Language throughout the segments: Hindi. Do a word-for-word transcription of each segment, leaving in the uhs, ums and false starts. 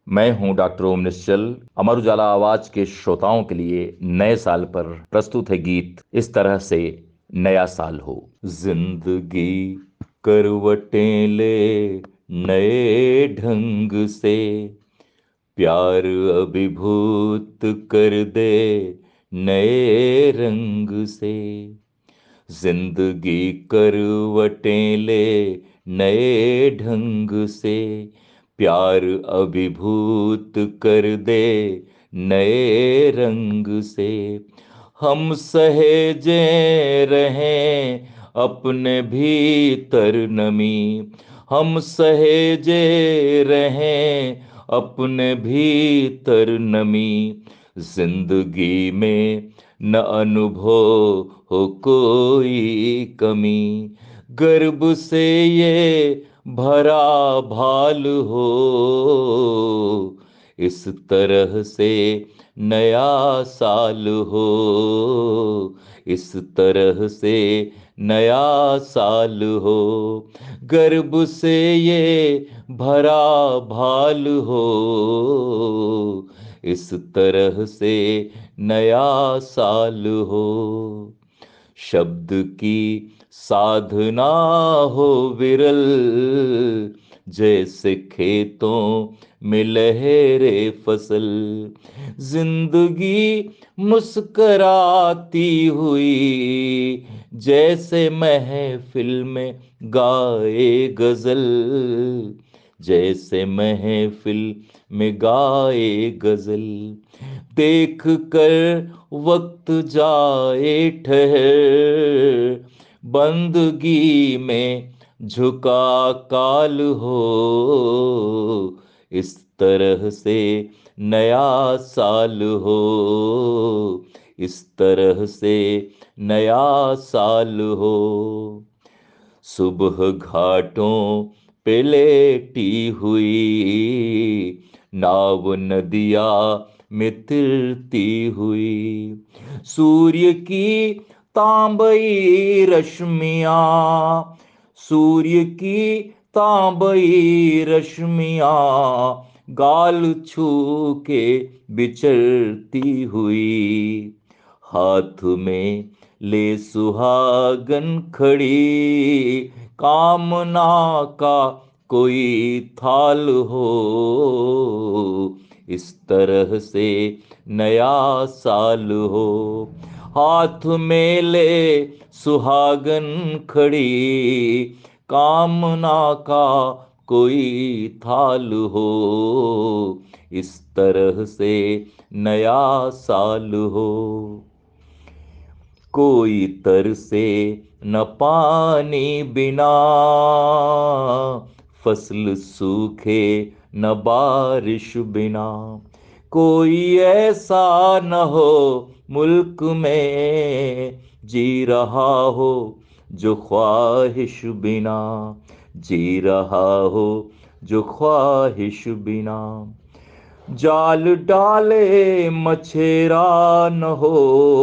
मैं हूं डॉक्टर ओम निश्चल। अमर उजाला आवाज के श्रोताओं के लिए नए साल पर प्रस्तुत है गीत इस तरह से। नया साल हो, जिंदगी करवटें ले नए ढंग से, प्यार अभिभूत कर दे नए रंग से। जिंदगी करवटें ले नए ढंग से, प्यार अभिभूत कर दे नए रंग से। हम सहेजे रहें अपने भीतर नमी, हम सहेजे रहें अपने भीतर नमी। जिंदगी में न अनुभव हो कोई कमी, गर्भ से ये भरा भाल हो। इस तरह से नया साल हो, इस तरह से नया साल हो। गर्भ से ये भरा भाल हो, इस तरह से नया साल हो। शब्द की साधना हो विरल, जैसे खेतों में लहरे फसल। जिंदगी मुस्कराती हुई, जैसे महफिल में गाए गजल, जैसे महफिल में गाए गजल। देख कर वक्त जाए ठहर, बंदगी में झुका काल हो। इस तरह से नया साल हो, इस तरह से नया साल हो। सुबह घाटों पे लेटी हुई, नाव नदिया में तिरती हुई। सूर्य की तांबई रश्मियां, सूर्य की तांबई रश्मियां गाल छू के बिचरती हुई। हाथ में ले सुहागन खड़ी, कामना का कोई थाल हो। इस तरह से नया साल हो। हाथ में ले सुहागन खड़ी, कामना का कोई थाल हो। इस तरह से नया साल हो। कोई तरसे न पानी बिना, फसल सूखे न बारिश बिना। कोई ऐसा न हो मुल्क में, जी रहा हो जो ख्वाहिश बिना, जी रहा हो जो ख्वाहिश बिना। जाल डाले मछेरा न हो,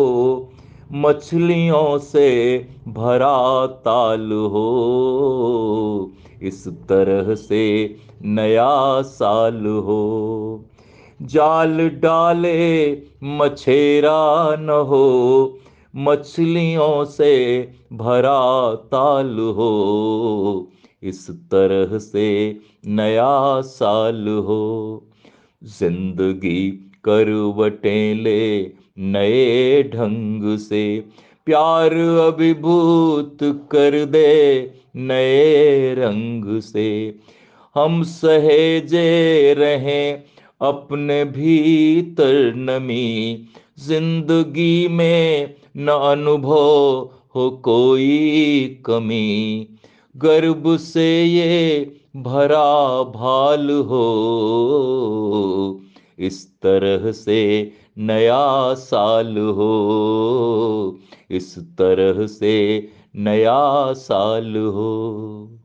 मछलियों से भरा ताल हो। इस तरह से नया साल हो। जाल डाले मछेरा न हो, मछलियों से भरा ताल हो। इस तरह से नया साल हो। जिंदगी करवटें ले नए ढंग से, प्यार अभिभूत कर दे नए रंग से। हम सहेजे रहें अपने भीतर नमी, जिंदगी में न अनुभव हो कोई कमी। गर्भ से ये भरा भाल हो, इस तरह से नया साल हो, इस तरह से नया साल हो।